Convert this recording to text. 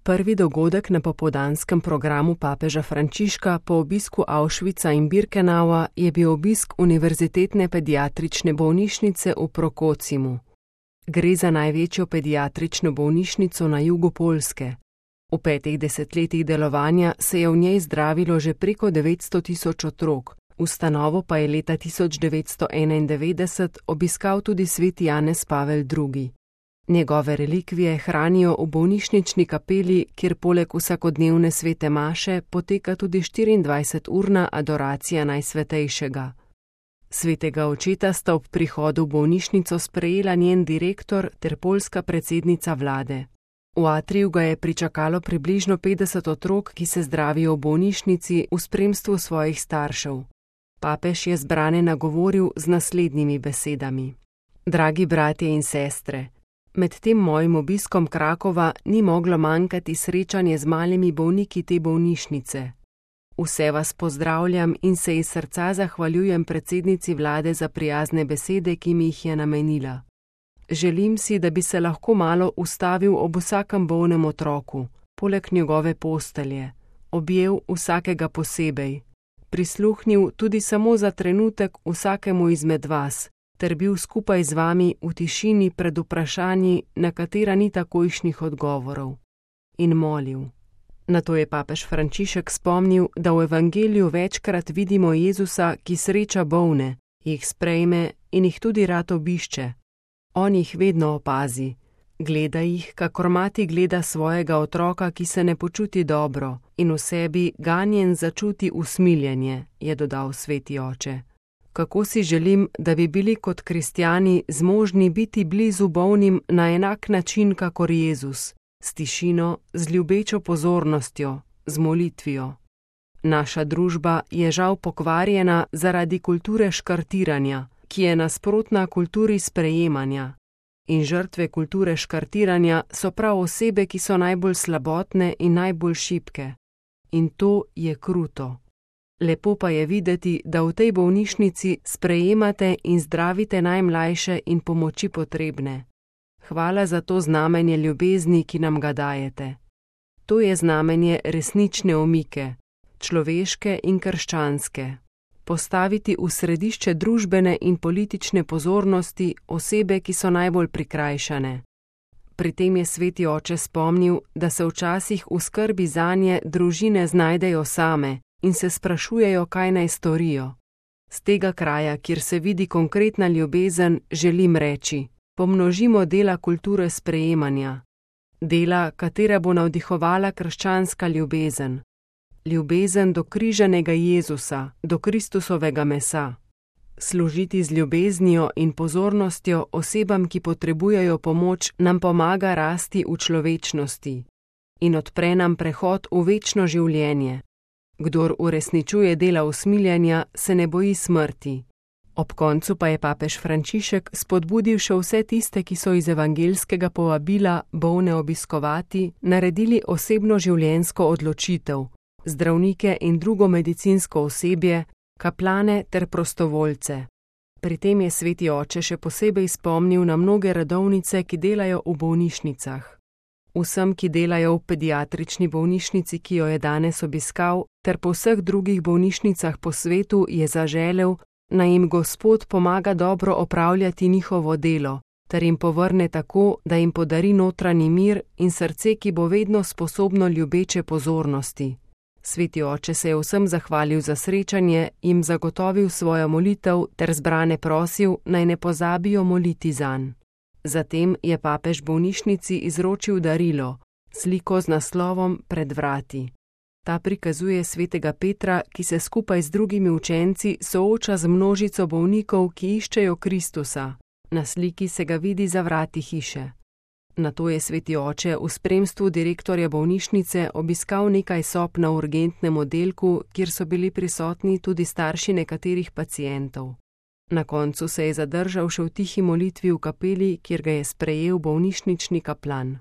Prvi dogodek na popoldanskem programu papeža Frančiška po obisku Auschwitza in Birkenaua je bil obisk Univerzitetne pediatrične bolnišnice v Prokocimu. Gre za največjo pediatrično bolnišnico na jugu Poljske. V 5 desetletjih delovanja se je v njej zdravilo že preko 900 tisoč otrok, ustanovo pa je leta 1991 obiskal tudi sveti Janez Pavel II. Njegove relikvije hranijo v bolnišnični kapeli, kjer poleg vsakodnevne svete maše poteka tudi 24-urna adoracija Najsvetejšega. Svetega očeta sta ob prihodu v bolnišnico sprejela njen direktor ter poljska predsednica vlade. V atriju ga je pričakalo približno 50 otrok, ki se zdravijo v bolnišnici v spremstvu svojih staršev. Papež je zbrane nagovoril z naslednjimi besedami. Dragi bratje in sestre, med tem mojim obiskom Krakova ni moglo manjkati srečanje z malimi bolniki te bolnišnice. Vse vas pozdravljam in se iz srca zahvaljujem predsednici vlade za prijazne besede, ki mi jih je namenila. Želim si, da bi se lahko malo ustavil ob vsakem bolnem otroku, poleg njegove postelje, objel vsakega posebej, prisluhnil tudi samo za trenutek vsakemu izmed vas, ter bil skupaj z vami v tišini pred vprašanji, na katera ni takojšnjih odgovorov. In molil. Nato je papež Frančišek spomnil, da v evangeliju večkrat vidimo Jezusa, ki sreča bolne, jih sprejme in jih tudi rad obišče. On jih vedno opazi, gleda jih, kakor mati gleda svojega otroka, ki se ne počuti dobro in v sebi ganjen začuti usmiljenje, je dodal sveti oče. Kako si želim, da bi bili kot kristjani zmožni biti blizu bolnim na enak način, kakor Jezus, s tišino, z ljubečo pozornostjo, z molitvijo. Naša družba je žal pokvarjena zaradi kulture škartiranja, ki je nasprotna kulturi sprejemanja. In žrtve kulture škartiranja so prav osebe, ki so najbolj slabotne in najbolj šibke. In to je kruto. Lepo pa je videti, da v tej bolnišnici sprejemate in zdravite najmlajše in pomoči potrebne. Hvala za to znamenje ljubezni, ki nam ga dajete. To je znamenje resnične omike, človeške in krščanske. Postaviti v središče družbene in politične pozornosti osebe, ki so najbolj prikrajšane. Pri tem je sveti oče spomnil, da se včasih v skrbi zanje družine znajdejo same in se sprašujejo, kaj naj storijo. Z tega kraja, kjer se vidi konkretna ljubezen, želim reči: pomnožimo dela kulture sprejemanja. Dela, katera bo navdihovala krščanska ljubezen. Ljubezen do križanega Jezusa, do Kristusovega mesa. Služiti z ljubeznijo in pozornostjo osebam, ki potrebujejo pomoč, nam pomaga rasti v človečnosti in odpre nam prehod v večno življenje. Kdor uresničuje dela usmiljenja, se ne boji smrti. Ob koncu pa je papež Frančišek spodbudil še vse tiste, ki so iz evangeljskega povabila bolne obiskovati, naredili osebno življenjsko odločitev, zdravnike in drugo medicinsko osebje, kaplane ter prostovoljce. Pri tem je sveti oče še posebej spomnil na mnoge redovnice, ki delajo v bolnišnicah. Vsem, ki delajo v pediatrični bolnišnici, ki jo je danes obiskal, ter po vseh drugih bolnišnicah po svetu, je zaželel, naj jim Gospod pomaga dobro opravljati njihovo delo, ter jim povrne tako, da jim podari notranji mir in srce, ki bo vedno sposobno ljubeče pozornosti. Sveti oče se je vsem zahvalil za srečanje, jim zagotovil svojo molitev ter zbrane prosil, naj ne pozabijo moliti zanj. Zatem je papež bolnišnici izročil darilo, sliko z naslovom Pred vrati. Ta prikazuje svetega Petra, ki se skupaj z drugimi učenci sooča z množico bolnikov, ki iščejo Kristusa. Na sliki se ga vidi za vrati hiše. Nato je sveti oče v spremstvu direktorja bolnišnice obiskal nekaj sob na urgentnem oddelku, kjer so bili prisotni tudi starši nekaterih pacientov. Na koncu se je zadržal še v tihi molitvi v kapeli, kjer ga je sprejel bolnišnični kaplan.